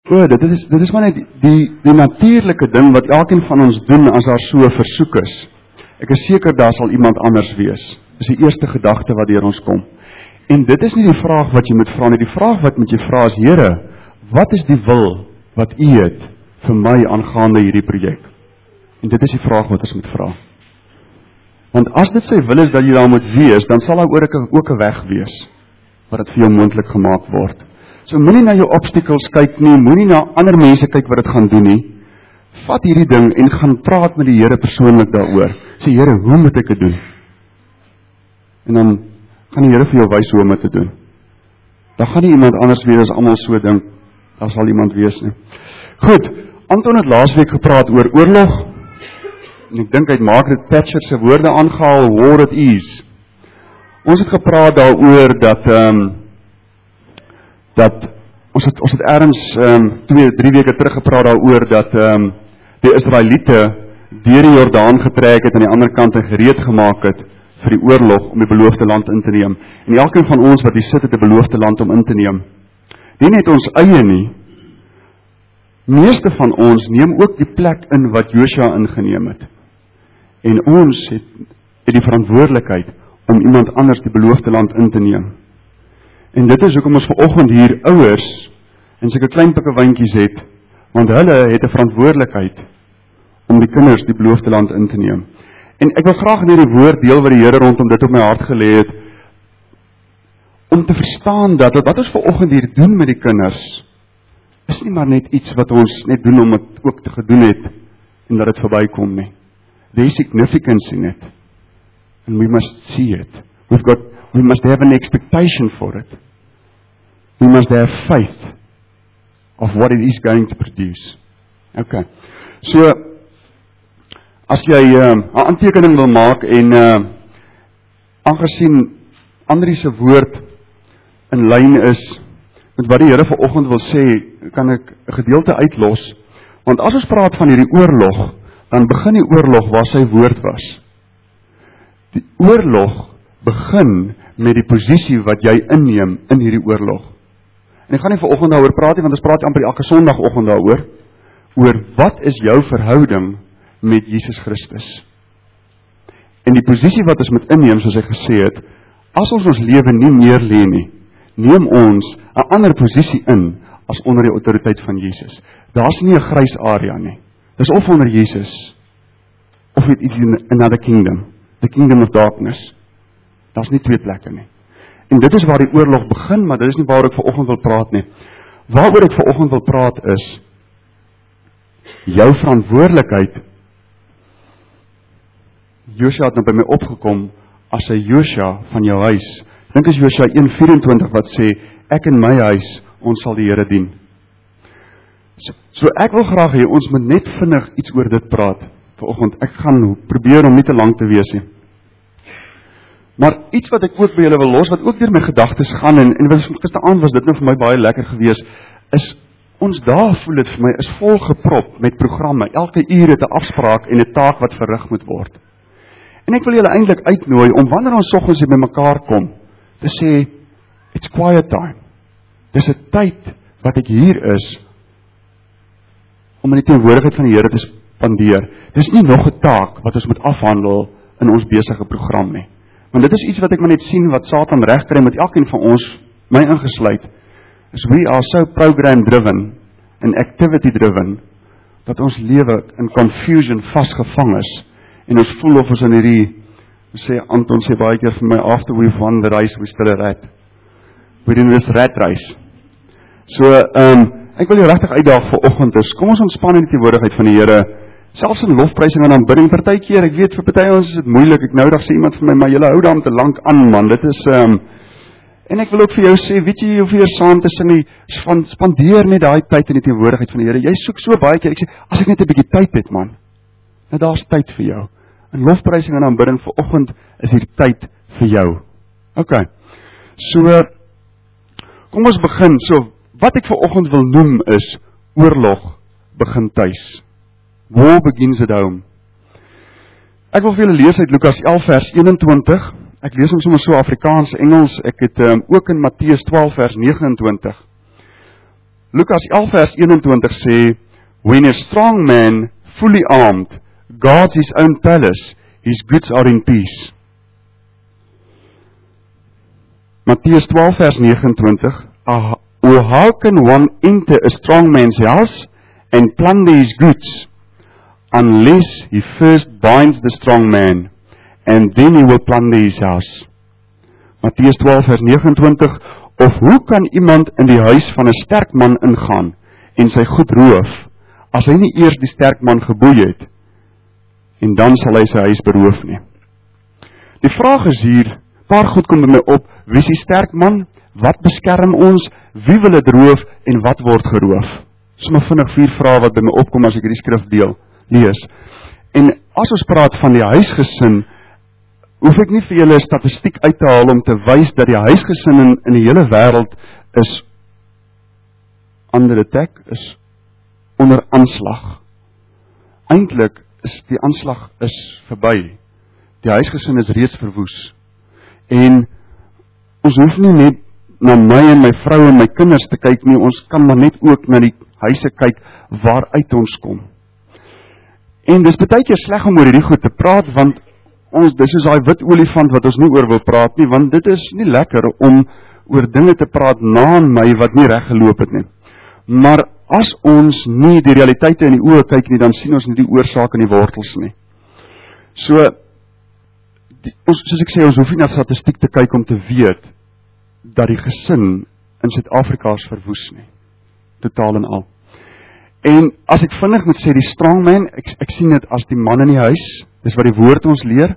Dit is maar net die natuurlike ding wat elkeen van ons doen as daar so 'n versoek is. Ek is seker daar sal iemand anders wees. Dis die eerste gedagte wat deur ons kom. En dit is nie die vraag wat jy moet vra nie. Die vraag wat moet jy vra is, Here, wat is die wil wat U het vir my aangaande hierdie projek? En dit is die vraag wat ons moet vra. Want as dit sy wil is dat jy daar moet wees, dan sal daar ook 'n weg wees wat dit vir jou moontlik gemaak word. So moenie na jou obstacles kyk nie, moenie na ander mense kyk wat dit gaan doen nie. Vat hierdie ding en gaan praat met die Here persoonlik daaroor. Sê, Here, hoe moet ek dit doen? En dan gaan die Here vir jou wys hoe om dit te doen. Dan gaan nie iemand anders weer as almal so dink, daar sal iemand wees nie. Goed, Anton het laasweek gepraat oor oorlog. En ek dink hy het Margaret Thatcher se woorde aangehaal, war at ease. Ons het gepraat daaroor dat ons het ergens 2-3 weke terug gepraat daaroor dat die Israeliete deur die Jordaan getrek het aan die ander kant en gereed gemaak het vir die oorlog om die beloofde land in te neem. En elkeen van ons wat hier sit het 'n beloofde land om in te neem. Nie net ons eie nie. Meeste van ons neem ook die plek in wat Josua ingeneem het. En ons het die verantwoordelikheid om iemand anders die beloofde land in te neem. En dit is hoekom ons vanoggend hier ouers en sulke klein pikkewyntjies het, want hulle het 'n verantwoordelikheid om die kinders die beloofde land in te neem. En ek wil graag net die woord deel wat die Here rondom dit op my hart gelê het, om te verstaan dat wat ons vanoggend hier doen met die kinders, is nie maar net iets wat ons net doen om dit ook te gedoen het, en dat dit verbykom nie. There is significance in it. And we must see it. We must have an expectation for it. We must have faith of what it is going to produce. Okay. So, as jy 'n aantekening wil maak en aangesien Andrie se woord in lyn is met wat die Here vanoggend wil sê, kan ek 'n gedeelte uitlos. Want as ons praat van hierdie oorlog, dan begin die oorlog waar sy woord was. Die oorlog begin met die posisie wat jy inneem in hierdie oorlog. En ek gaan nie vanoggend daaroor praat nie, want ons praat amper elke Sondagoggend daaroor, oor wat is jou verhouding met Jesus Christus. En die posisie wat ons moet inneem, soos hy gesê het, as ons lewe nie meer lê nie, neem ons 'n ander posisie in as onder die autoriteit van Jesus. Daar's nie 'n grys area nie. Dis of onder Jesus, of it is in another kingdom, the kingdom of darkness. Daar's nie twee plekke nie. En dit is waar die oorlog begin, maar dit is nie waar ek vanoggend wil praat nie. Waaroor ek vanoggend wil praat is, jou verantwoordelikheid. Josua het nou by my opgekom, as 'n Josua van jou huis. Ek dink is Josua 1:24 wat sê, ek en my huis, ons sal die Here dien. So ek wil graag hê, ons moet net vinnig iets oor dit praat, vanoggend. Ek gaan probeer om nie te lank te wees nie. Maar iets wat ek ook by julle wil los, wat ook deur my gedagtes gaan, en gisteraand was dit nou vir my baie lekker gewees, is, ons dae voel dit vir my, is vol geprop met programme. Elke uur het 'n afspraak en 'n taak wat verrig moet word. En ek wil julle eintlik uitnooi, om wanneer ons soggens hier by mekaar kom, te sê, it's quiet time. Dis 'n tyd wat ek hier is, om in die teenwoordigheid van die Here te spandeer. Dis nie nog 'n taak wat ons moet afhandel in ons besige program nie. Want dit is iets wat ek maar net sien wat Satan regkry met elkeen van ons, my ingesluit, is we are so program driven and activity driven, dat ons lewe in confusion vasgevang is, en ons voel of ons in hierdie, Anton sê baie keer vir my, after we've won the race, we still a rat. We're in this rat race. So, ek wil jou regtig uitdaag vir oggend is, kom ons ontspan in die teenwoordigheid van die Here, selfs in lofprysing en aanbidding, partykeer, ek weet, vir party ons is dit moeilik, ek nou dag sê iemand vir my, maar julle hou daarom te lank aan, man, dit is, en ek wil ook vir jou sê, weet jy, of weer saam te sing, spandeer net daai tyd in die teenwoordigheid van die Here, jy soek so baie keer, ek sê, as ek net 'n bietjie tyd het, man, nou daar's tyd vir jou, in lofprysing en aanbidding, vir oggend is hier tyd vir jou, okay, so, kom ons begin, so, wat ek vir oggend wil noem is, oorlog begin tuis. War begins at home. Ek wil vir julle lees uit Lukas 11 vers 21. Ek lees hom sommer so Afrikaans, Engels. Ek het ook in Matteus 12 vers 29. Lukas 11 vers 21 sê, when a strong man, fully armed, guards his own palace, his goods are in peace. Mattheus 12 vers 29, or how can one enter a strong man's house and plunder his goods, unless he first binds the strong man, and then he will plunder his house. Mattheus 12 vers 29, of hoe kan iemand in die huis van 'n sterk man ingaan en sy goed roof, as hy nie eers die sterk man geboei het, en dan sal hy sy huis beroof nie. Die vraag is hier, paar goed kom by my op, wie is die sterk man, wat beskerm ons, wie wil het roof, en wat word geroof? Sommer vinnig 4 vrae wat by my opkom as ek hierdie skrif lees. En as ons praat van die huisgesin, hoef ek nie vir julle statistiek uit te haal om te wys dat die huisgesin in die hele wêreld is under attack, is onder aanslag. Eintlik is die aanslag verby. Die huisgesin is reeds verwoes. En ons hoef nie net na my en my vrou en my kinders te kyk nie, ons kan maar net ook na die huise kyk waaruit ons kom. En dis baie keer sleg om oor hierdie goed te praat, want dis soos daai wit olifant wat ons nie oor wil praat nie, want dit is nie lekker om oor dinge te praat na my wat nie reg geloop het nie. Maar as ons nie die realiteite in die oë kyk nie, dan sien ons nie die oorsaak en die wortels nie. So, soos ek sê, ons hoef nie na statistiek te kyk om te weet dat die gesin in Suid-Afrika is verwoes nie. Totaal en al. En as ek vinnig moet sê, die strong man, ek sien dit as die man in die huis, dis wat die woord ons leer.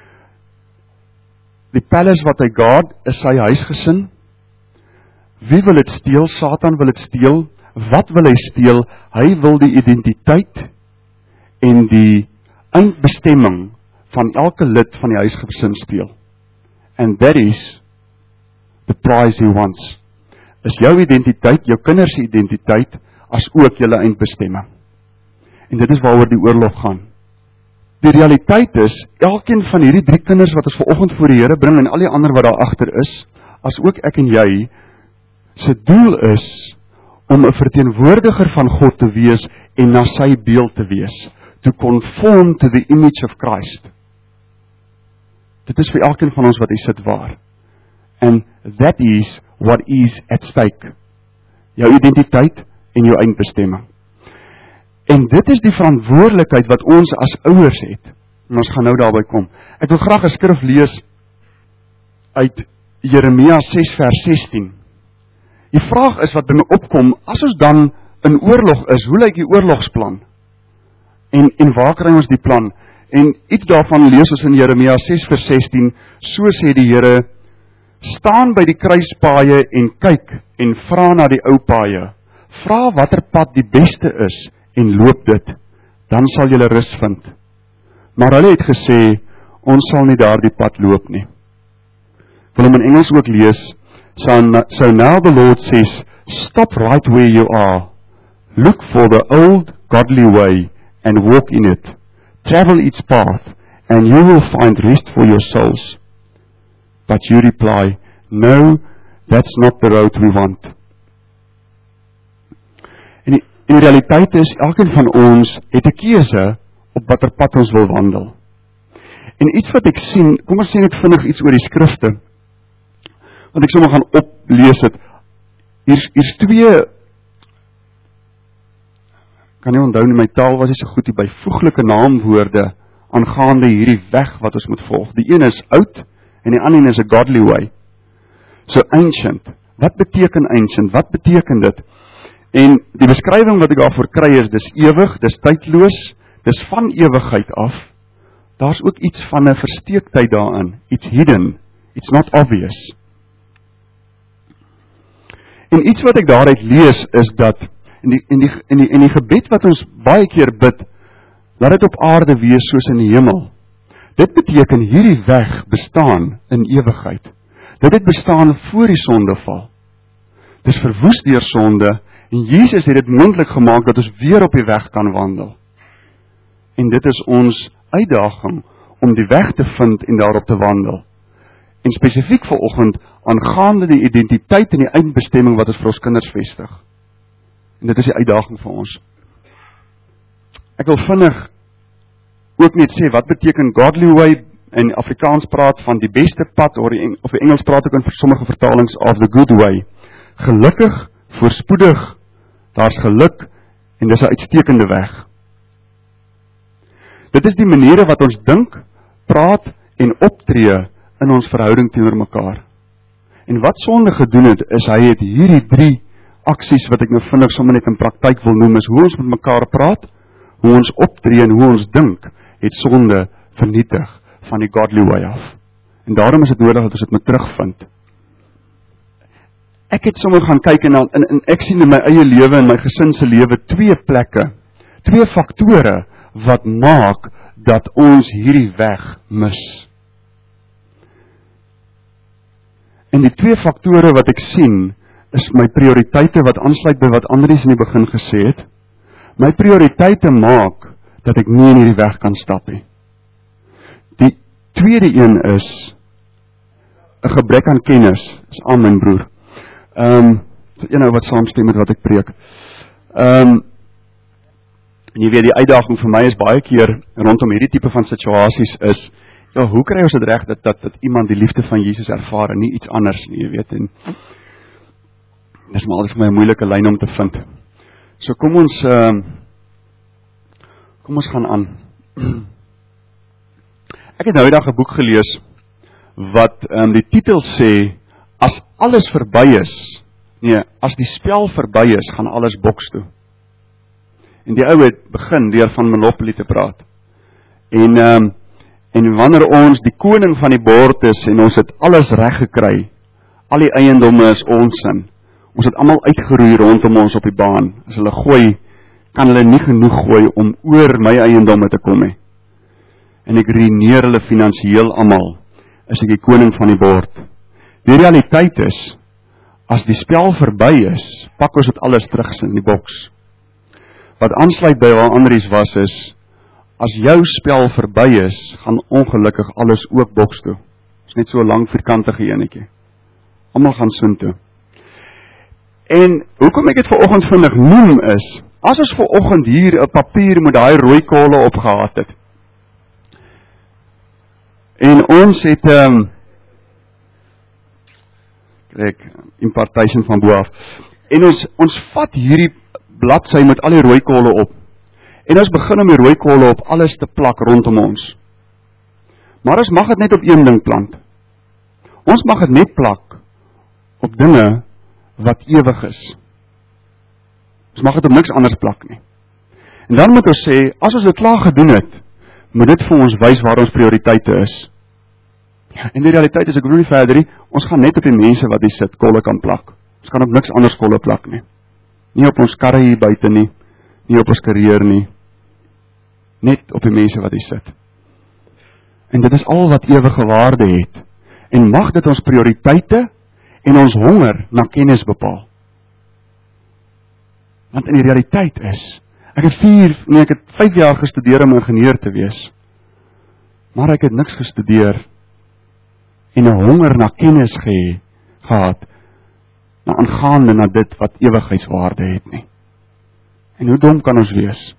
Die palace wat hy guard, is sy huisgesin. Wie wil dit steel? Satan wil dit steel. Wat wil hy steel? Hy wil die identiteit en die eindbestemming van elke lid van die huisgesin steel. And that is the prize he wants. Is jou identiteit, jou kinders se identiteit, as ook julle eindbestemming. En dit is waaroor die oorlog gaan. Die realiteit is, elkeen van hierdie 3 kinders wat ons vanoggend voor die Here bring, en al die ander wat daar agter is, as ook ek en jy, se doel is, om 'n verteenwoordiger van God te wees, en na sy beeld te wees, to conform to the image of Christ. Dit is vir elkeen van ons wat hier sit waar. And that is what is at stake. Jou identiteit en jou eindbestemming. En dit is die verantwoordelikheid wat ons as ouers het. En ons gaan nou daarby kom. Ek wil graag 'n skrif lees uit Jeremia 6 vers 16. Die vraag is wat by my opkom, as ons dan in oorlog is, hoe lyk die oorlogsplan? En waar kry ons die plan? En iets daarvan lees ons in Jeremia 6 vers 16, so sê die Here, staan by die kruispaaie en kyk en vra na die ou paaie. Vra watter pad die beste is en loop dit, dan sal julle rus vind. Maar hulle het gesê, ons sal nie daardie pad loop nie. Ek wil hom in Engels ook lees. So now the Lord says, stop right where you are. Look for the old godly way and walk in it. Travel its path and you will find rest for your souls. But you reply, no, that's not the road we want. En die realiteit is, elkeen van ons het 'n keuse op watter pad ons wil wandel. En iets wat ek sien, kom ons sê net vinnig iets oor die skrifte, want ek sommer gaan oplees het. Hier's 2, kan nie onthou nie, my taal was nie so goed, die byvoeglike naamwoorde aangaande hierdie weg wat ons moet volg. Die een is oud, en die ander is a godly way. So ancient, wat beteken ancient? Wat beteken dit? En die beskrywing wat ek daarvoor kry is, dis ewig, dis tydloos, dis van ewigheid af. Daar's ook iets van 'n versteektheid daarin, iets hidden, it's not obvious. En iets wat ek daaruit lees is dat, in die gebed wat ons baie keer bid, laat dit op aarde wees soos in die hemel. Dit beteken hierdie weg bestaan in ewigheid. Dit het bestaan voor die sondeval. Dit is verwoes deur sonde, en Jesus het dit moontlik gemaak dat ons weer op die weg kan wandel. En dit is ons uitdaging om die weg te vind en daarop te wandel. En spesifiek vanoggend aangaande die identiteit en die eindbestemming wat ons vir ons kinders vestig. En dit is die uitdaging vir ons. Ek wil vinnig ook net sê, wat beteken godly way, in Afrikaans praat van die beste pad, of die Engels praat ook in sommige vertalings of the good way. Gelukkig, voorspoedig, daar's geluk, en dis 'n uitstekende weg. Dit is die maniere wat ons dink, praat en optree in ons verhouding teenoor mekaar. En wat sonde gedoen het, is hy het hierdie 3 aksies wat ek nou vinnig sommer net in praktyk wil noem, is hoe ons met mekaar praat, hoe ons optree en hoe ons dink, het sonde vernietig van die godly way af. En daarom is dit nodig dat ons dit moet terugvind. Ek het sommer gaan kyk en ek sien in my eie lewe en my gesin se lewe 2 plekke, 2 faktore wat maak dat ons hierdie weg mis. En die 2 faktore wat ek sien, is my prioriteite wat aansluit by wat Andries in die begin gesê het. My prioriteite maak dat ek nie in hierdie weg kan stap nie. Die tweede een is 'n gebrek aan kennis. Dis aan my broer. Een wat saamstem met wat ek preek. En jy weet, die uitdaging vir my is baie keer rondom hierdie tipe van situasies is, ja, hoe kry ons dit reg dat iemand die liefde van Jesus ervaar en nie iets anders nie, jy weet, en dis maar altyd vir my 'n moeilike lyn om te vind. So kom ons gaan aan. Ek het nou die dag 'n boek gelees wat die titel sê, as alles verby is, as die spel verby is, gaan alles boks toe. En die ou het begin deur van Monopoly te praat. En wanneer ons die koning van die bord is en ons het alles reg gekry, al die eiendomme is ons in. Ons het almal uitgeroei rondom ons op die baan. As hulle gooi, kan hulle nie genoeg gooi om oor my eiendomme te kom nie. En ek ruïneer hulle finansiëel almal, is ek die koning van die bord. Die realiteit is, as die spel verby is, pak ons dit alles terug in die boks. Wat aansluit by waar Andries was is, as jou spel verby is, gaan ongelukkig alles ook boks toe. Dit is net so 'n lang vierkantige enetjie. Almal gaan soontoe. En hoekom ek dit vanoggend vinnig noem is, as ons vanoggend hier 'n papier met daai rooi kole opgehad het, en ons het impartation van bo af, en ons vat hierdie bladsy met al die rooi kole op, en ons begin om die rooi kole op alles te plak rondom ons. Maar ons mag dit net op een ding plant. Ons mag dit net plak op dinge wat ewig is. Ons mag dit op niks anders plak nie. En dan moet ons sê, as ons dit klaar gedoen het, moet dit vir ons wys waar ons prioriteite is. En die realiteit is, ek wil nie verder nie, ons gaan net op die mense wat die sit kolle kan plak. Ons kan op niks anders kolle plak nie. Nie op ons karre hier buite nie, nie op ons karier nie, net op die mense wat die sit. En dit is al wat ewige waarde het. En mag dit ons prioriteite en ons honger na kennis bepaal. Want in die realiteit is, ek het 5 jaar gestudeer om ingenieur te wees. Maar ek het niks gestudeer en 'n honger na kennis gehad, na aangaande na dit wat ewigheidswaarde het nie. En hoe dom kan ons wees?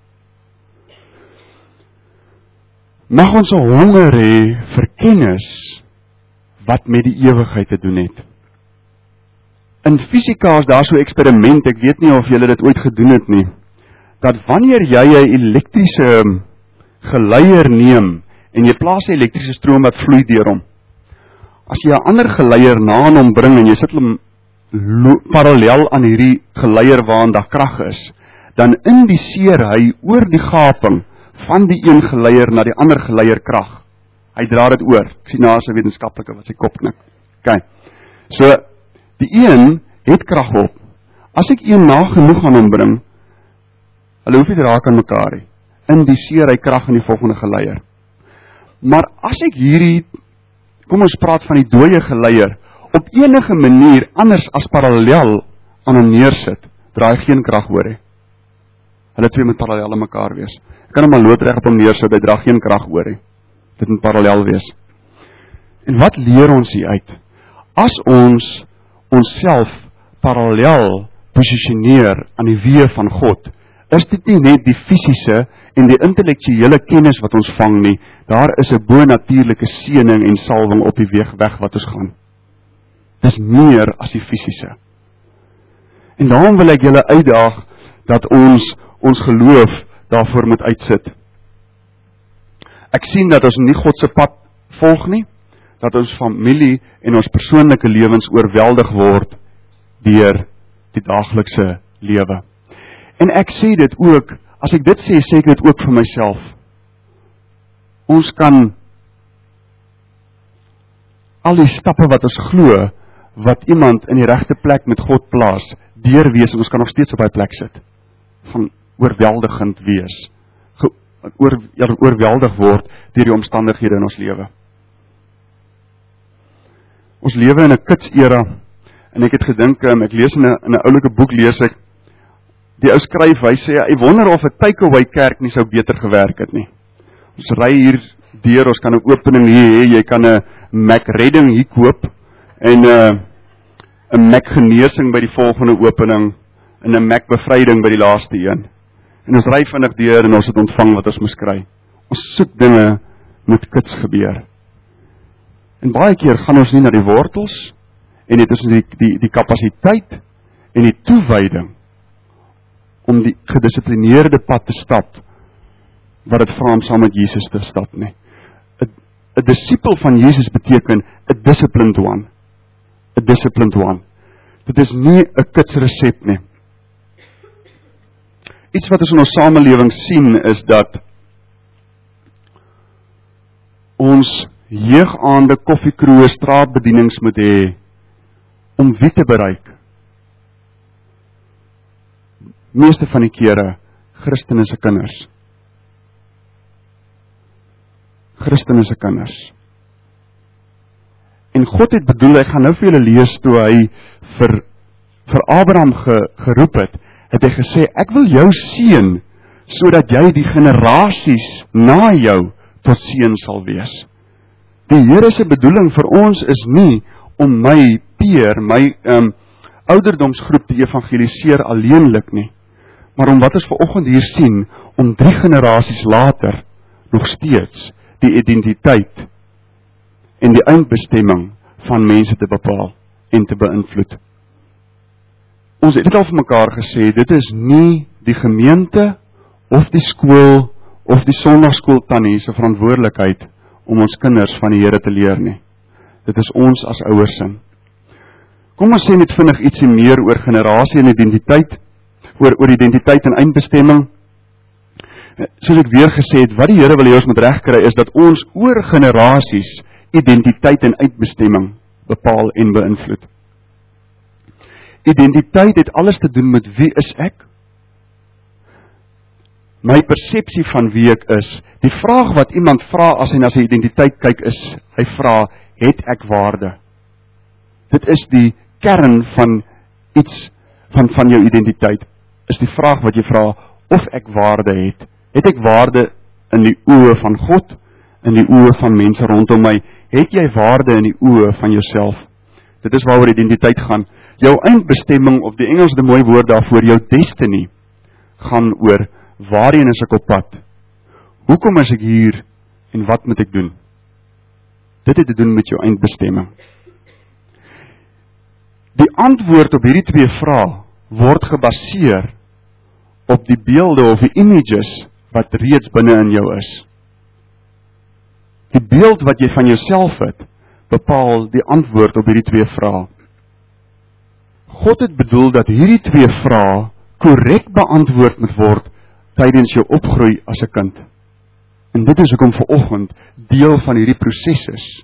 Mag ons 'n honger hê vir kennis wat met die ewigheid te doen het. In fisika is daar so 'n eksperiment, ek weet nie of julle dit ooit gedoen het nie, dat wanneer jy 'n elektriese geleier neem en jy plaas 'n elektriese stroom wat vloei deur hom, as jy 'n ander geleier na hom bring en jy sit hom parallel aan hierdie geleier waaraan daar krag is, dan indiseer hy oor die gaping van die een geleier na die ander geleier krag. Hy dra dit oor. Ek sien nou as 'n wetenskaplike wat sy kop knik. Okay. So die een het krag op. As ek een na genoeg aan hom bring, hulle hoef nie te raak aan mekaar nie. Indiseer hy krag in die volgende geleier. Maar as ek hierdie, kom ons praat van die dooie geleier, op enige manier anders as parallel aan hom neersit, draai geen krag oor nie. Hulle twee moet parallel aan mekaar wees. Ek kan hom maar loodreg op hom neersit, hy dra geen krag oor nie. Dit moet parallel wees. En wat leer ons hier uit? As ons onsself parallel posisioneer aan die weë van God, is dit nie net die fisiese en die intellektuele kennis wat ons vang nie, daar is 'n bonatuurlike seëning en salwing op die weg wat ons gaan. Dis meer as die fisiese. En daarom wil ek julle uitdaag dat ons geloof daarvoor moet uitsit. Ek sien dat ons nie God se pad volg nie, dat ons familie en ons persoonlike lewens oorweldig word deur die daaglikse lewe. En ek sê dit ook, as ek dit sê ek dit ook vir myself. Ons kan al die stappe wat ons glo, wat iemand in die regte plek met God plaas, deurwees, en ons kan nog steeds op hy plek sit, van oorweldigend wees, oorweldig word deur die omstandighede in ons lewe. Ons lewe in 'n kitsera, en ek het gedink, ek lees in 'n oulike boek lees ek, die ou skryf, hy sê, hy wonder of 'n takeaway kerk nie sou beter gewerk het nie. Ons ry hier deur, ons kan 'n opening hier hê, jy kan 'n Mac redding hier koop, en 'n Mac genesing by die volgende opening, en 'n Mac bevryding by die laaste een. En ons ry vinnig deur, en ons het ontvang wat ons moes kry. Ons soek dinge met kits gebeur. En baie keer gaan ons nie na die wortels, en dit is die kapasiteit, en die toewyding, om die gedissiplineerde pad te stap, wat het vra om saam met Jesus te stap nie. 'n disipel van Jesus beteken 'n disciplined one. 'n disciplined one. Dit is nie 'n kitsresep nie. Iets wat ons in ons samelewing sien is dat ons jeugaande, koffiekroë, straatbedienings moet hê om wie te bereik. Meeste van die kere Christene se kinders. Christene se kinders. En God het bedoel, ek gaan nou vir julle lees toe hy vir Abraham geroep het hy gesê, ek wil jou seën, sodat jy die generasies na jou tot seën sal wees. Die Here se bedoeling vir ons is nie om my ouderdomsgroep te evangeliseer alleenlik nie, maar om wat ons vanoggend hier sien, om 3 generasies later nog steeds die identiteit en die eindbestemming van mense te bepaal en te beïnvloed. Ons het dit al vir mekaar gesê, dit is nie die gemeente of die skool of die sondagskool tannie se verantwoordelikheid om ons kinders van die Here te leer nie. Dit is ons as ouers se. Kom ons sê net vinnig ietsie meer oor generasie en identiteit, oor identiteit en eindbestemming. Soos ek weer gesê het, wat die Here wil hê ons moet regkry is dat ons oor generasies identiteit en eindbestemming bepaal en beïnvloed. Identiteit het alles te doen met wie is ek? My persepsie van wie ek is. Die vraag wat iemand vra as hy na sy identiteit kyk is, hy vra, het ek waarde? Dit is die kern van iets, van jou identiteit, is die vraag wat jy vra, of ek waarde het. Het ek waarde in die oë van God, in die oë van mense rondom my? Het jy waarde in die oë van jouself? Dit is waaroor identiteit gaan. Jou eindbestemming, of die Engels die mooi woord daarvoor, jou destiny, gaan oor, waarheen is ek op pad? Hoekom is ek hier, en wat moet ek doen? Dit het te doen met jou eindbestemming. Die antwoord op hierdie 2 vrae word gebaseer op die beelde of die images wat reeds binne in jou is. Die beeld wat jy van jouself het, bepaal die antwoord op hierdie 2 vrae. God het bedoel dat hierdie 2 vrae korrek beantwoord moet word tydens jou opgroei as 'n kind. En dit is hoekom vanoggend deel van hierdie proses is,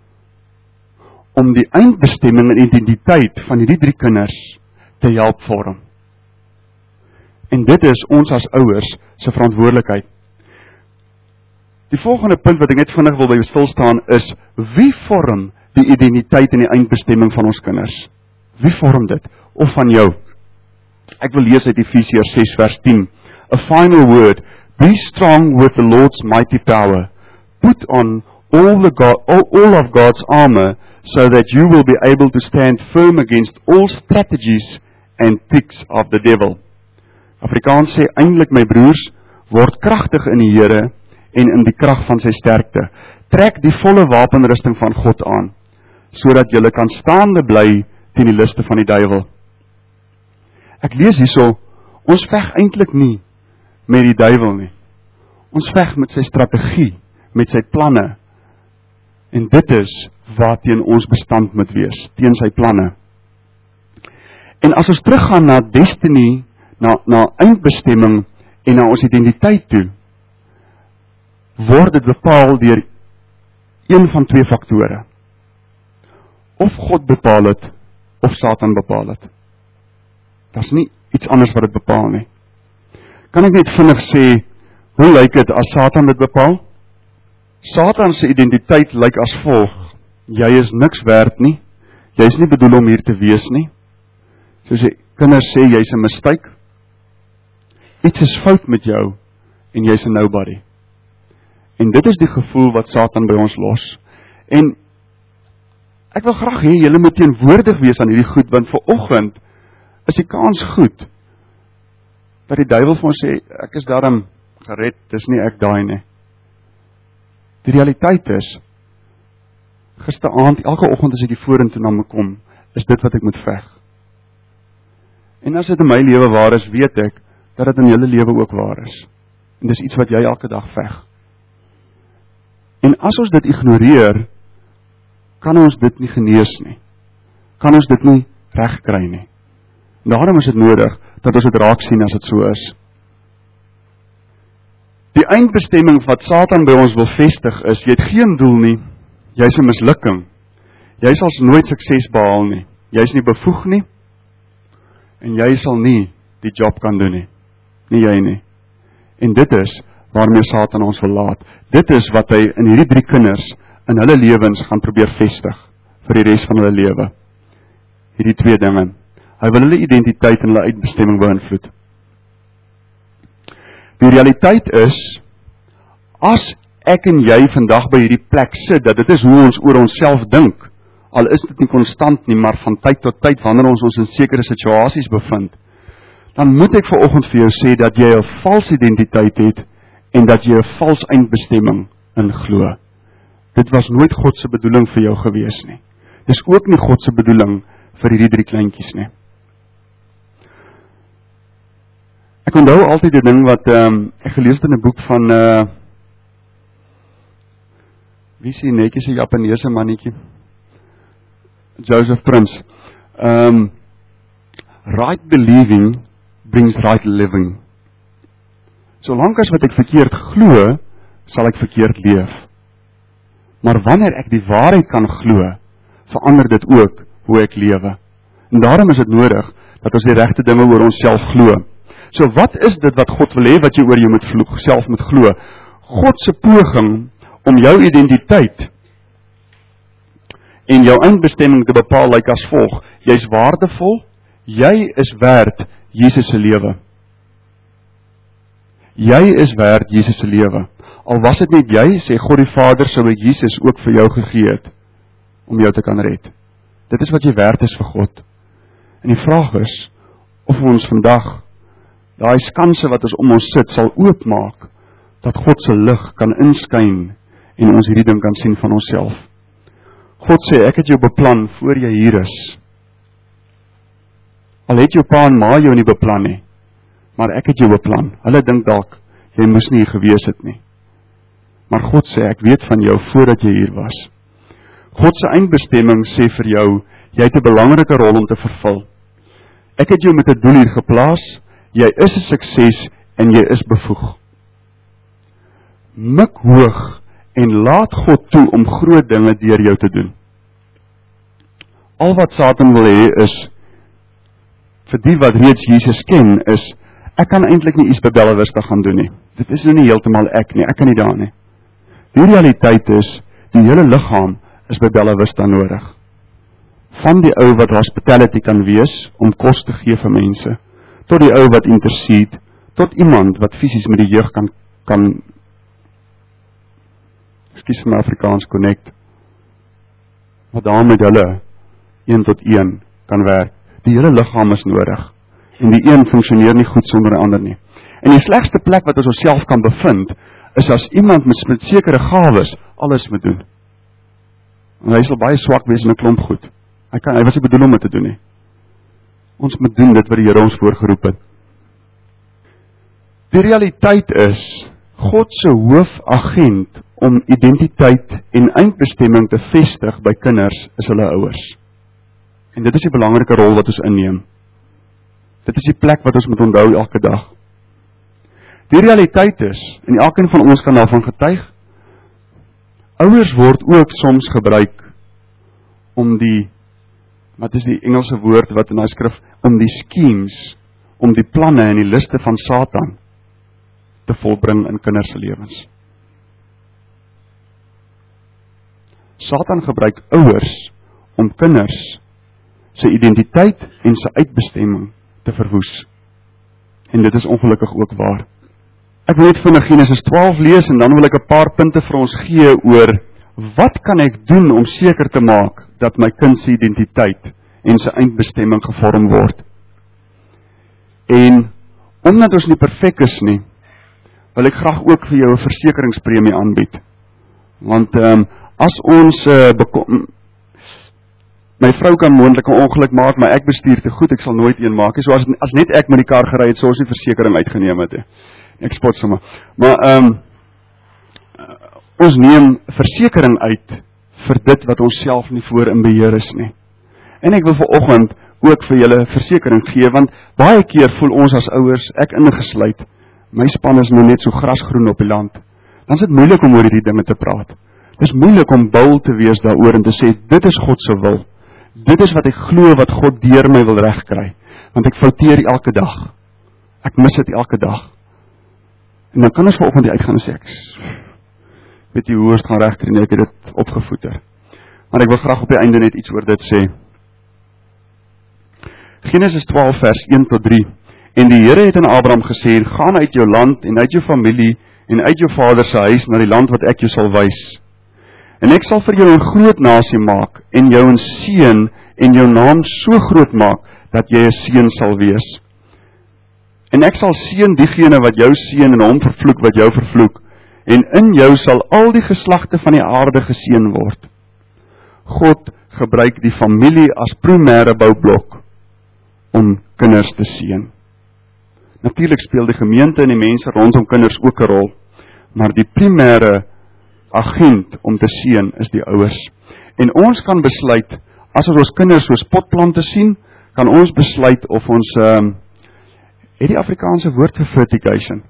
om die eindbestemming en identiteit van hierdie 3 kinders te help vorm. En dit is ons as ouers se verantwoordelikheid. Die volgende punt wat ek net vinnig wil by stil staan is, wie vorm die identiteit en die eindbestemming van ons kinders? Wie vorm dit? Of van jou? Ek wil lees uit Efesiërs 6 vers 10. A final word, be strong with the Lord's mighty power. Put on all of God's armor, so that you will be able to stand firm against all strategies and tricks of the devil. Afrikaans sê eintlik, my broers, word kragtig in die Here en in die krag van sy sterkte. Trek die volle wapenrusting van God aan, sodat julle kan staande bly teen die liste van die duiwel. Ek lees hierso, ons veg eintlik nie met die duiwel nie. Ons veg met sy strategie, met sy planne. En dit is waarteen ons bestand moet wees, teen sy planne. En as ons teruggaan na destiny, na eindbestemming en na ons identiteit toe, word dit bepaal deur een van twee faktore. Of God bepaal het, of Satan bepaal het. Dat is nie iets anders wat dit bepaal nie. Kan ek net vinnig sê, hoe lyk dit as Satan dit bepaal? Satan se identiteit lyk as volg: jy is niks werd nie, jy is nie bedoel om hier te wees nie. Soos die kinders sê, jy is 'n mistake. Iets is fout met jou, en jy is 'n nobody. En dit is die gevoel wat Satan by ons los. En ek wil graag hê, julle moet teenwoordig wees aan hierdie goed, want vanoggend is die kans goed, dat die duiwel vir ons sê, ek is daarom gered, dis nie ek daai nie. Die realiteit is, gisteraand, elke oggend as ek hier vorentoe na my kom, is dit wat ek moet veg. En as dit in my lewe waar is, weet ek, dat dit in julle lewe ook waar is. En dis iets wat jy elke dag veg. En as ons dit ignoreer, kan ons dit nie genees nie. Kan ons dit nie regkry nie. En daarom is dit nodig, dat ons dit raak sien as dit so is. Die eindbestemming wat Satan by ons wil vestig is, jy het geen doel nie, jy is 'n mislukking, jy sal nooit sukses behaal nie, jy is nie bevoeg nie, en jy sal nie die job kan doen nie, nie jy nie. En dit is waarmee Satan ons wil laat. Dit is wat hy in hierdie 3 kinders in hulle lewens gaan probeer vestig, vir die res van hulle lewe. Hierdie 2 dinge. Hy wil hulle identiteit en hulle uitbestemming beïnvloed. Die realiteit is, as ek en jy vandag by hierdie plek sit, dat dit is hoe ons oor onsself dink, al is dit nie konstant nie, maar van tyd tot tyd, wanneer ons in sekere situasies bevind, dan moet ek vanoggend vir jou sê, dat jy 'n vals identiteit het, en dat jy 'n vals eindbestemming in glo. Dit was nooit God se bedoeling vir jou gewees nie. Dis ook nie God se bedoeling vir hierdie 3 kleintjies nie. Ek onthou altyd die ding wat ek gelees het in 'n boek van wie is die netjies 'n Japaneese mannetjie? Joseph Prince. Right believing brings right living. Solank as wat ek verkeerd glo, sal ek verkeerd leef. Maar wanneer ek die waarheid kan glo, verander dit ook hoe ek lewe. En daarom is dit nodig dat ons die regte dinge oor onsself glo. So wat is dit wat God wil hê wat jy oor jou self moet glo? God se poging om jou identiteit en jou eindbestemming te bepaal lyk as volg: jy's waardevol, jy is werd Jesus se lewe. Jy is werd Jesus se lewe. Al was dit net jy, sê God die Vader, sou ek Jesus ook vir jou gegee het om jou te kan red. Dit is wat jy werd is vir God. En die vraag is of ons vandag daai skanse wat ons om ons sit sal oopmaak, dat God se lig kan inskyn en ons hierdie ding kan sien van onsself. God sê, ek het jou beplan voor jy hier is. Al het jou pa en ma jou nie beplan nie, maar ek het jou beplan. Hulle dink dalk, jy moes nie hier gewees het nie. Maar God sê, ek weet van jou voordat jy hier was. God se eindbestemming sê vir jou, jy het 'n belangrike rol om te vervul. Ek het jou met 'n doel hier geplaas, jy is 'n sukses en jy is bevoeg. Mik hoog en laat God toe om groot dinge deur jou te doen. Al wat Satan wil hê is, vir die wat reeds Jesus ken, is, ek kan eintlik nie iets by Bella Vista gaan doen nie. Dit is nie heeltemal ek nie, ek kan nie daar nie. Die realiteit is, die hele liggaam is by Bella Vista nodig. Van die ou wat hospitality kan wees, om kos te gee vir mense, tot die ou wat intercede, tot iemand wat fisies met die jeug kan ekskuus vir my Afrikaans connect, wat daar met hulle 1 tot 1 kan werk. Die hele liggaam is nodig. En die een funksioneer nie goed sonder die ander nie. En die slegste plek wat ons onsself kan bevind, is as iemand met sekere gawes alles moet doen. En hy sal baie swak wees in 'n klomp goed. Hy was nie bedoel om dit te doen nie. Ons moet doen dit wat die Here ons voorgeroep het. Die realiteit is, God se hoofagent om identiteit en eindbestemming te vestig by kinders is hulle ouers. En dit is die belangrike rol wat ons inneem. Dit is die plek wat ons moet onthou elke dag. Die realiteit is, en elkeen van ons kan daarvan getuig, ouers word ook soms gebruik om wat is die Engelse woord wat in die skrif, om die schemes, om die planne en die liste van Satan te volbring in kinders se lewens. Satan gebruik ouers om kinders se identiteit en se uitbestemming te verwoes. En dit is ongelukkig ook waar. Ek wil net vinnig Genesis 12 lees en dan wil ek 'n paar punte vir ons gee oor wat kan ek doen om seker te maak dat my kind se identiteit en sy eindbestemming gevorm word. En omdat ons nie perfek is nie, wil ek graag ook vir jou 'n versekeringspremie aanbied. Want as ons my vrou kan moontlik 'n ongeluk maak, maar ek bestuur te goed, ek sal nooit een maak. So as net ek met die kar gery het, sou ons nie versekering uitgeneem het. Ek spot sommer. Maar ons neem versekering uit vir dit wat ons self nie voor in beheer is nie. En ek wil vanoggend ook vir julle versekering gee, want baie keer voel ons as ouers, ek ingesluit, my span is nou net so grasgroen op die land. Dan is dit moeilik om oor hierdie dinge te praat. Dit is moeilik om bil te wees daaroor en te sê, dit is God se wil. Dit is wat ek glo wat God deur my wil regkry. Want ek fouteer elke dag. Ek mis dit elke dag. En dan kan ons vanoggend uitgaan en sê, ek weet jy hoe ons gaan regkry nie, ek het dit opgevoeder. Maar ek wil graag op die einde net iets oor dit sê. Genesis 12 vers 1 tot 3. En die Here het aan Abraham gesê, gaan uit jou land en uit jou familie en uit jou vader se huis na die land wat ek jou sal wys. En ek sal vir jou 'n groot nasie maak en jou 'n seën en jou naam so groot maak dat jy 'n seën sal wees. En ek sal seën diegene wat jou seën en hom vervloek wat jou vervloek. En in jou sal al die geslagte van die aarde geseën word. God gebruik die familie as primêre boublok om kinders te seën. Natuurlik speel die gemeente en die mense rondom kinders ook 'n rol, maar die primêre agent om te seën is die ouers. En ons kan besluit, as ons kinders soos potplante sien, kan ons besluit of ons het die Afrikaanse woord vir fertigation.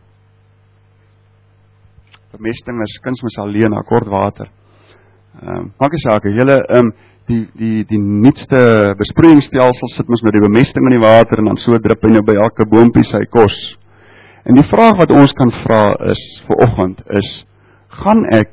Bemesting is kunsmis alleen, kort water. Maak nie saak, julle die nuutste besproeiingsstelsel sit mos nou die bemesting in die water en dan so drup hy nou by elke boompie sy kos. En die vraag wat ons kan vra is vanoggend is, gaan ek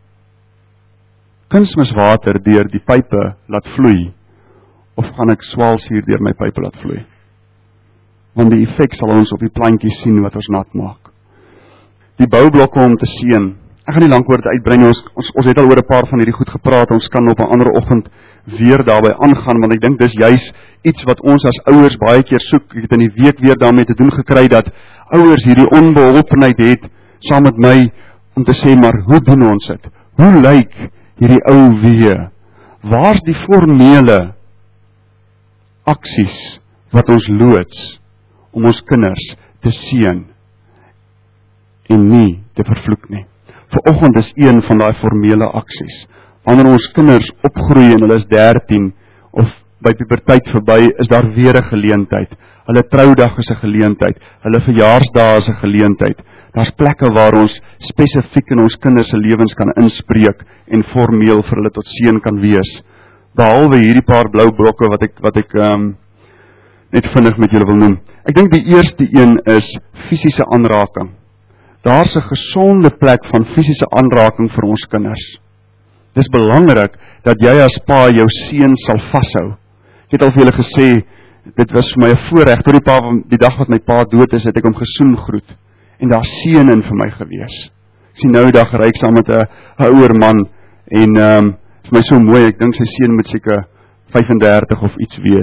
kunsmiswater deur die pype laat vloei of gaan ek swaalsuur deur my pype laat vloei? Want die effek sal ons op die plantjies sien wat ons nat maak. Die boublokke om te seën. Ek gaan nie lank oor dit uitbrei nie, ons het al oor 'n paar van hierdie goed gepraat, ons kan op 'n ander oggend weer daarby aangaan, want ek dink dis juis iets wat ons as ouers baie keer soek. Ek het in die week weer daarmee te doen gekry, dat ouers hierdie onbeholpenheid het, saam met my, om te sê, maar hoe doen ons dit? Hoe lyk hierdie ou wee? Waar's die formele aksies wat ons loods om ons kinders te seën en nie te vervloek nie? Vanoggend is een van daai formele aksies. Wanneer ons kinders opgroei en hulle is 13 of by puberteit verby, is daar weer 'n geleentheid. Hulle troudag is 'n geleentheid, hulle verjaarsdae is 'n geleentheid. Daar's plekke waar ons spesifiek in ons kinders se lewens kan inspreek en formeel vir hulle tot seën kan wees. Behalwe hierdie paar blou blokke wat ek net vinnig met julle wil noem. Ek dink die eerste een is fisiese aanraking. Daar's 'n gesonde plek van fisiese aanraking vir ons kinders. Dis belangrik dat jy as pa jou seun sal vashou. Ek het al vir julle gesê, dit was vir my 'n voorreg, tot die dag wat my pa dood is, het ek hom gesoen groet. En daar seën in vir my gewees. Ek sien nou die dag ry ek saam met 'n ouer man, en vir my so mooi, ek dink sy seun moet seker 35 of iets wees,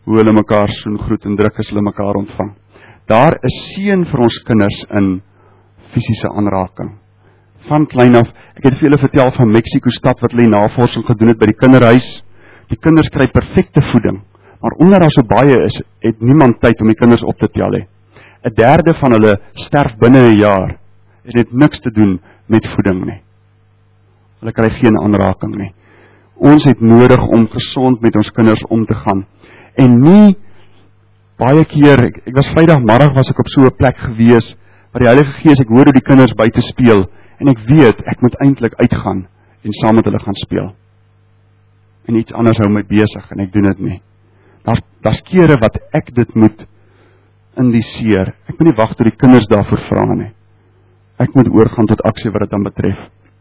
hoe hulle mekaar soen groet en druk as hulle mekaar ontvang. Daar is seën vir ons kinders in fisiese aanraking. Van klein af, ek het vir julle vertel van Mexico stad wat hulle navorsing gedoen het by die kinderhuis. Die kinders kry perfekte voeding, maar omdat daar so baie is, het niemand tyd om die kinders op te tel hê. 1/3 van hulle sterf binne 'n jaar. Het dit niks te doen met voeding nie. Hulle kry geen aanraking nie. Ons het nodig om gesond met ons kinders om te gaan. En nie baie keer, ek was Vrydagmiddag was ek op so 'n plek gewees, waar die Heilige Gees, ek hoor hoe die kinders buite speel, en ek weet, ek moet eintlik uitgaan, en saam met hulle gaan speel. En iets anders hou my besig, en ek doen dit nie. Daar's kere wat ek dit moet indiseer. Ek moet nie wag tot die kinders daarvoor vra nie. Ek moet oorgaan tot aksie wat dit dan betref.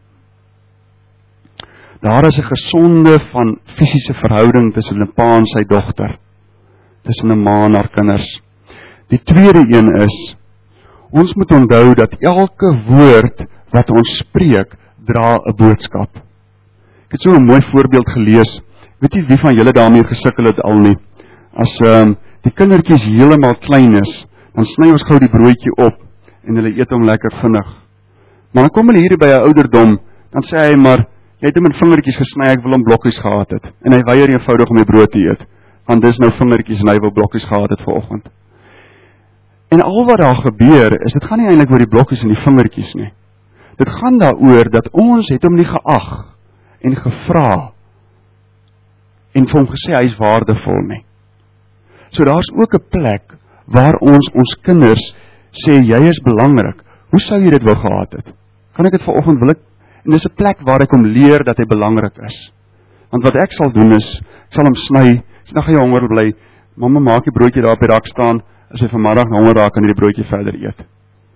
Daar is 'n gesonde van fisiese verhouding tussen 'n pa en sy dogter, tussen 'n ma en haar kinders. Die tweede een is, ons moet onthou dat elke woord wat ons spreek, dra 'n boodskap. Ek het so 'n mooi voorbeeld gelees, weet nie wie van julle daarmee gesukkel het al nie. As die kindertjies heeltemal klein is, dan sny ons gou die broodjie op, en hulle eet hom lekker vinnig. Maar dan kom hulle hier by 'n ouderdom, dan sê hy maar, jy het hom in vingertjies gesny, ek wil hom blokkies gehad het. En hy weier eenvoudig om die brood te eet, want dis nou vingertjies en hy wil blokkies gehad het vanoggend. En al wat daar gebeur, is dit gaan nie eintlik oor die blokkies en die vingertjies nie. Dit gaan daaroor dat ons het hom nie geag en gevra en vir hom gesê hy is waardevol nie. So daar's ook 'n plek waar ons kinders sê jy is belangrik. Hoe sou jy dit wou gehad het? Kan ek dit vanoggend wil ek? En dis 'n plek waar ek hom leer dat hy belangrik is. Want wat ek sal doen is, ek sal hom sny, as nou gaan jy honger bly, mamma maak die broodjie daar op die rak staan, as hy vanmiddag honger raak, kan hy die broodjie verder eet.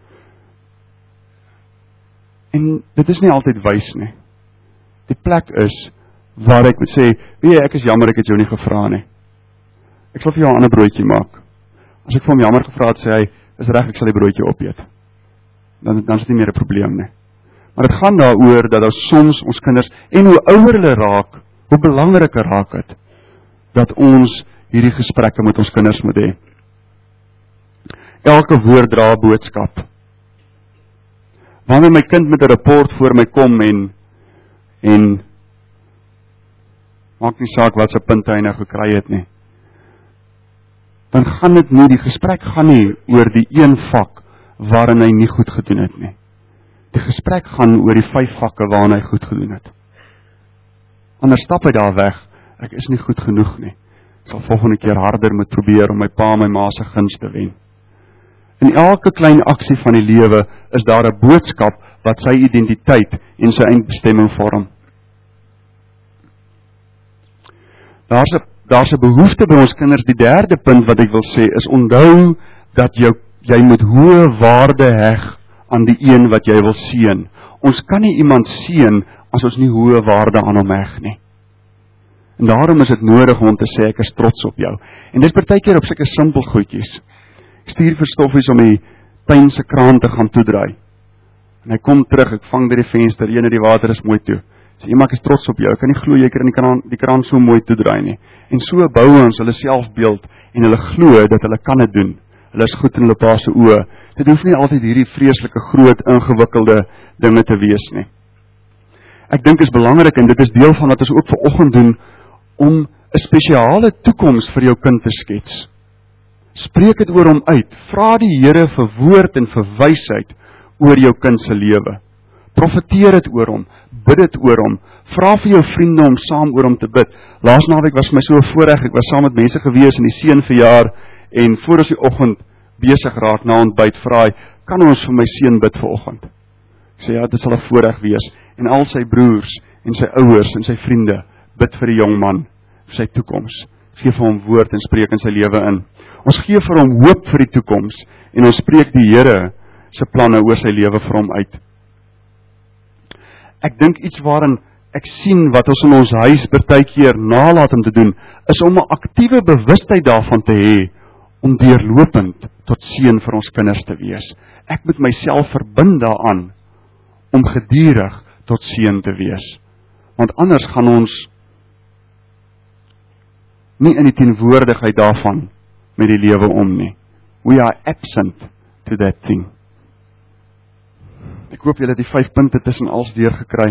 En dit is nie altyd wys nie. Die plek is, waar ek moet sê, weet jy, ek is jammer, ek het jou nie gevra nie. Ek sal vir jou 'n ander broodjie maak. As ek vir hom jammer gevra het, sê hy, is reg, ek sal die broodjie opeet. Dan is dit nie meer 'n probleem nie. Maar dit gaan daaroor dat soms ons kinders, en hoe ouer hulle raak, hoe belangriker raak het, dat ons hierdie gesprekke met ons kinders moet hê. Elke woord dra 'n boodskap. Wanneer my kind met 'n rapport voor my kom en maak nie saak wat se punte hy nou gekry het nie, dan gaan dit nie, die gesprek gaan nie oor die een vak waarin hy nie goed gedoen het nie. Die gesprek gaan oor die 5 vakke waarin hy goed gedoen het. Anders stap hy daar weg, ek is nie goed genoeg nie. Ek sal volgende keer harder moet probeer om my pa en my ma se guns te wen. In elke klein aksie van die lewe is daar 'n boodskap wat sy identiteit en sy eindbestemming vorm. Daar's 'n behoefte by ons kinders. Die derde punt wat ek wil sê is, onthou dat jy moet hoë waarde heg aan die een wat jy wil seën. Ons kan nie iemand seën as ons nie hoë waarde aan hom heg nie. En daarom is dit nodig om te sê ek is trots op jou. En dis partykeer op sulke simpel goedjies. Ek stuur vir Stoffies om die tuin se kraan te gaan toedraai. En hy kom terug, ek vang by die venster, die water is mooi toe. Sê, ek is trots op jou, ek kan nie glo jy kan die kraan so mooi toedraai nie. En so bou ons hulle selfbeeld en hulle glo dat hulle kan dit doen. Hulle is goed in hulle pa se oë. Dit hoef nie altyd hierdie vreeslike groot ingewikkelde dinge te wees nie. Ek dink is belangrik en dit is deel van wat ons ook vanoggend doen om 'n spesiale toekoms vir jou kind te skets. Spreek dit oor hom uit. Vra die Here vir woord en vir wysheid oor jou kind se lewe. Profeteer dit oor hom, bid dit oor hom. Vra vir jou vriende om saam oor hom te bid. Laas naweek was vir my so 'n voorreg, ek was saam met mense gewees in die seunverjaar en voor ons die oggend besig raak na ontbyt, vra hy, kan ons vir my seun bid vanoggend? Ek sê ja, dit sal 'n voorreg wees. En al sy broers en sy ouers en sy vriende bid vir die jong man, vir sy toekoms. Gee vir hom woord en spreek in sy lewe in. Ons gee vir hom hoop vir die toekoms en ons spreek die Here se planne oor sy lewe vir hom uit. Ek dink iets waarin ek sien wat ons in ons huis partykeer nalat om te doen, is om 'n aktiewe bewustheid daarvan te hê, om deurlopend tot seën vir ons kinders te wees. Ek moet myself verbind daaraan, om gedurig tot seën te wees. Want anders gaan ons nie in die teenwoordigheid daarvan met die lewe om nie. We are absent to that thing. Ek hoop julle het die 5 punte tussen als deurgekry.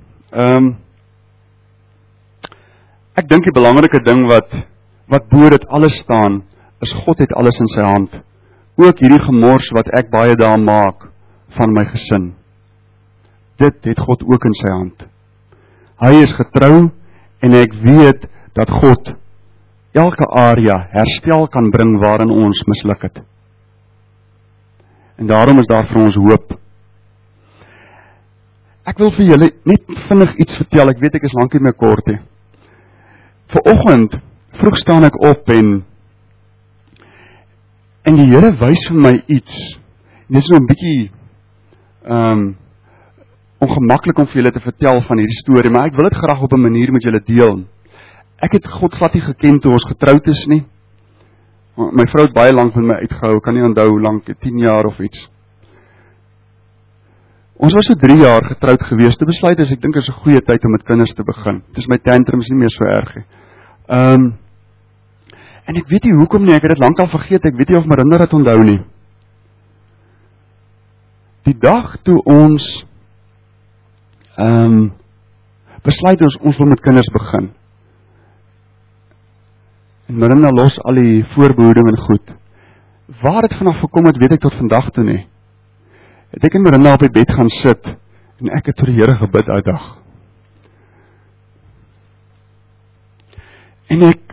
Ek dink die belangrike ding wat bo dit alles staan, is God het alles in sy hand. Ook hierdie gemors wat ek baie daar maak van my gesin. Dit het God ook in sy hand. Hy is getrou en ek weet dat God elke area herstel kan bring waarin ons misluk het. En daarom is daar vir ons hoop. Ek wil vir julle net vinnig iets vertel, ek weet ek is lank nie meer kort he. Vanoggend, vroeg staan ek op en die Here wys vir my iets, en dit is nou 'n bietjie ongemaklik om vir julle te vertel van hierdie storie, maar ek wil dit graag op 'n manier met julle deel. Ek het God glad nie geken toe ons getroud is nie. My vrou het baie lank met my uitgehou, kan nie onthou hoe lank, 10 jaar of iets. Ons was so 3 jaar getroud gewees, te besluit is, ek dink is 'n goeie tyd om met kinders te begin. Dit is my tantrums nie meer so erg nie. En ek weet nie hoekom nie, ek het dit lank al vergeet, ek weet nie of Marinda het onthou nie. Die dag toe ons besluit ons wil met kinders begin. En Marinda los al die voorbehoeding en goed. Waar het vanaf gekom het, weet ek tot vandag toe nie. Het ek en Marinda op die bed gaan sit, en ek het tot die Here gebid daai dag. En ek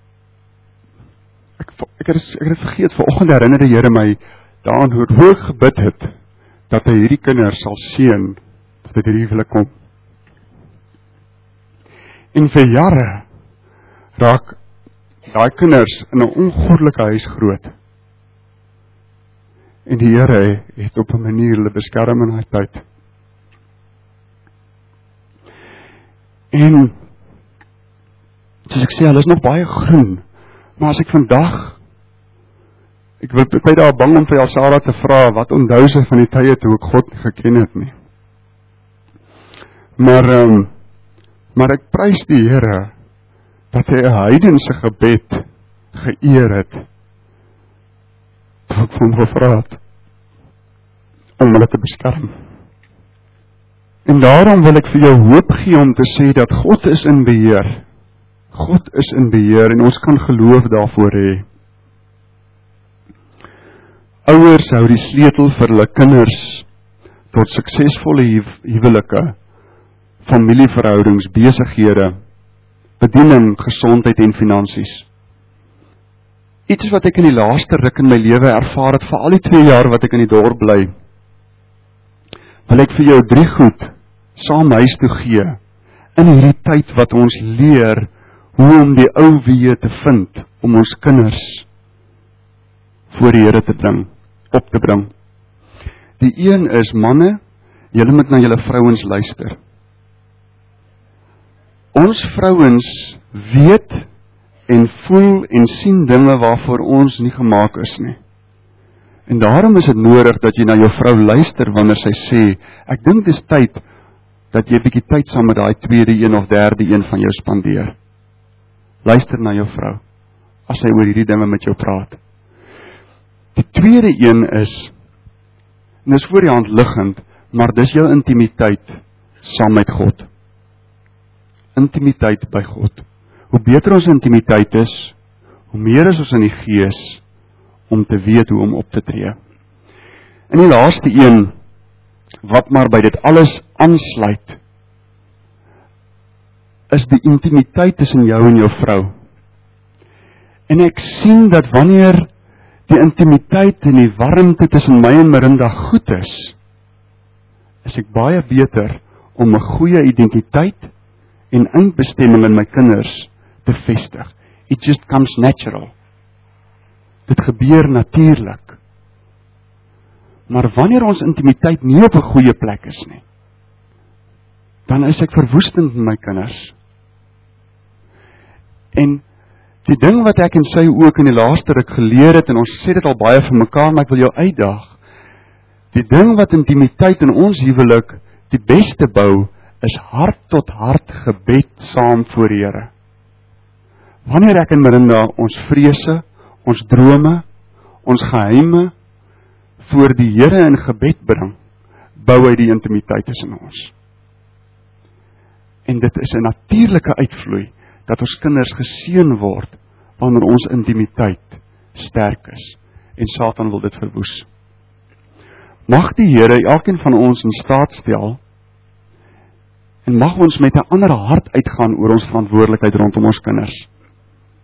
het vergeet, vanoggend herinner die Here my daaraan hoe ek gebid het, dat hy hierdie kinders sal seën, dat dit hierdie huwelik kom. En vir jare raak daai kinders in 'n ongodelike huis groot. En die Here het op 'n manier hulle beskerm in daai tyd. En soos ek sê, hulle is nog baie groen. Maar as ek vandag, ek ben daar bang om vir Elsara te vra, wat onthou sy van die tye toe ek God nie geken het nie. Maar ek prys die Here, dat hy 'n heidense gebed geëer het, toe ek vir hom gevra het, om hulle te beskerm. En daarom wil ek vir jou hoop gee om te sê, dat God is in beheer. God is in beheer, en ons kan geloof daarvoor hê. Ouers hou die sleutel vir hulle kinders, tot suksesvolle huwelike, familieverhoudings, besighede, bediening, gesondheid en finansies. Iets wat ek in die laaste ruk in my lewe ervaar het, vir al die 2 jaar wat ek in die dorp bly, wil ek vir jou 3 goed saam huis toe gee, in hierdie tyd wat ons leer, hoe om die ou weë te vind, om ons kinders voor die Here te bring, op te bring. Die een is, manne, julle moet na julle vrouens luister. Ons vrouens weet en voel en sien dinge waarvoor ons nie gemaak is nie. En daarom is dit nodig dat jy na jou vrou luister wanneer sy sê, ek dink dit is tyd dat jy 'n bietjie tyd saam met daai tweede een of derde een van jou spandeer. Luister na jou vrou as sy oor hierdie dinge met jou praat. Die tweede een is, en dis voor die hand liggend, maar dis jou intimiteit saam met God. Intimiteit by God. Hoe beter ons intimiteit is, hoe meer is ons in die gees om te weet hoe om op te tree. En die laaste een, wat maar by dit alles aansluit, is die intimiteit tussen jou en jou vrou. En ek sien dat wanneer die intimiteit en die warmte tussen my en Marinda goed is ek baie beter om 'n goeie identiteit en eindbestemming in my kinders te vestig. It just comes natural. Dit gebeur natuurlik. Maar wanneer ons intimiteit nie op 'n goeie plek is nie, dan is ek verwoestend met my kinders. En die ding wat ek en sy ook in die laaste ruk geleer het, en ons sê dit al baie vir mekaar, maar ek wil jou uitdaag, die ding wat intimiteit in ons huwelik die beste bou, is hart tot hart gebed saam voor die Here. Wanneer ek en Marinda ons vrese, ons drome, ons geheime voor die Here in gebed bring, bou hy die intimiteit tussen ons. En dit is 'n natuurlike uitvloei dat ons kinders geseën word wanneer ons intimiteit sterk is. En Satan wil dit verwoes. Mag die Here elkeen van ons in staat stel en mag ons met 'n ander hart uitgaan oor ons verantwoordelikheid rondom ons kinders.